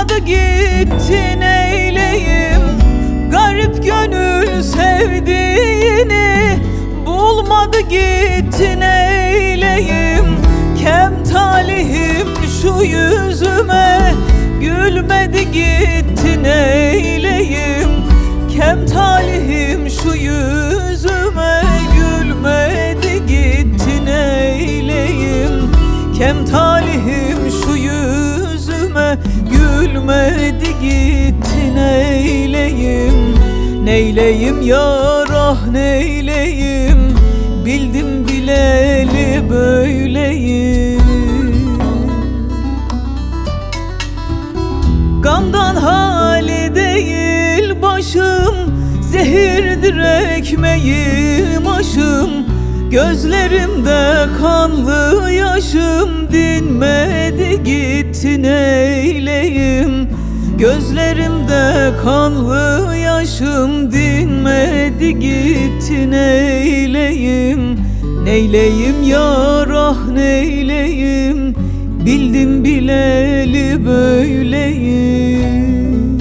Kalmadı gitti neyleyim, garip gönül sevdiğini. Bulmadı gitti neyleyim, kem talihim şu yüzüme. Gülmedi gitti neyleyim, kem talihim şu yüzüme. Gülmedi gitti neyleyim, kem talihim şu yüzüme. Gülmedi gitti neyleyim. Neyleyim yar ah neyleyim, bildim bileli böyleyim. Gamdan hali değil başım, zehirdir ekmeğim aşım. Gözlerimde kanlı yaşım, dinmedi gitti neyleyim. Gözlerimde kanlı yaşım, dinmedi gitti neyleyim. Neyleyim yar ah neyleyim, bildim bileli böyleyim.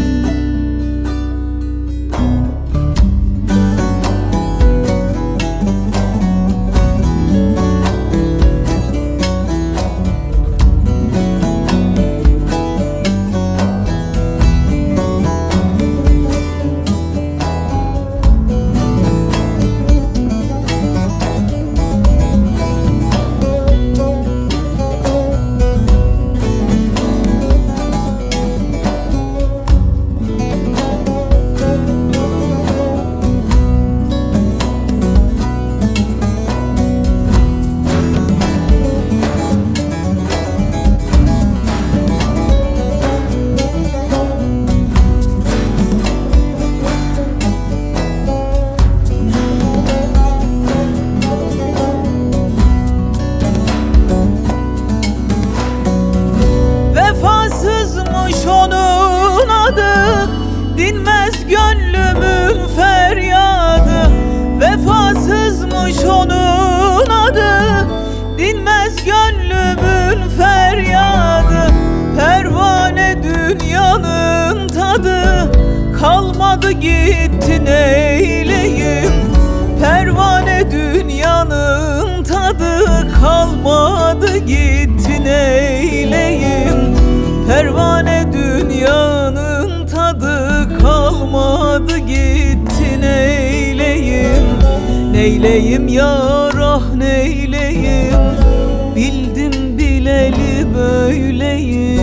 Onun adı dinmez gönlümün feryadı. Vefasızmış onun adı, dinmez gönlümün feryadı. Pervane dünyanın tadı, kalmadı gitti neyleyim. Pervane dünyanın tadı, kalmadı gitti neyleyim. Pervane dünyanın tadı, kalmadı gitti neyleyim. Neyleyim yar ah neyleyim, bildim bileli böyleyim.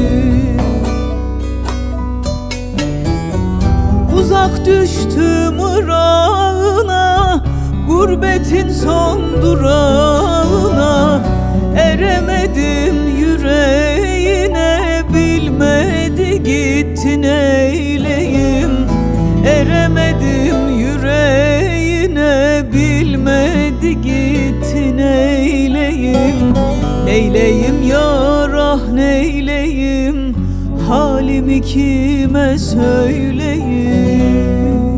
Uzak düştüm ırağına, gurbetin son durağına. Eremedim yüreğine, bilmedi gitti neyleyim. Eremedim yüreğine, bilmedi gitti neyleyim. Neyleyim yar ah neyleyim, halimi kime söyleyeyim.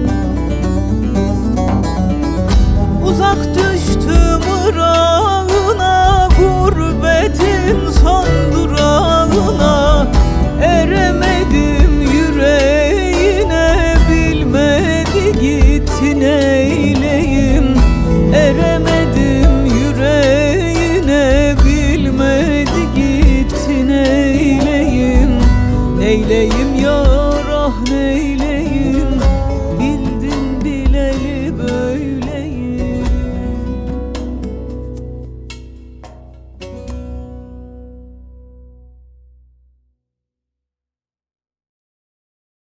Uzak düştüm ırağına, gurbetin son durağına. Eremedim yüreğine, bilmedi gitti neyleyim. Eremedim yüreğine, bilmedi gitti neyleyim. Neyleyim yar ah neyleyim.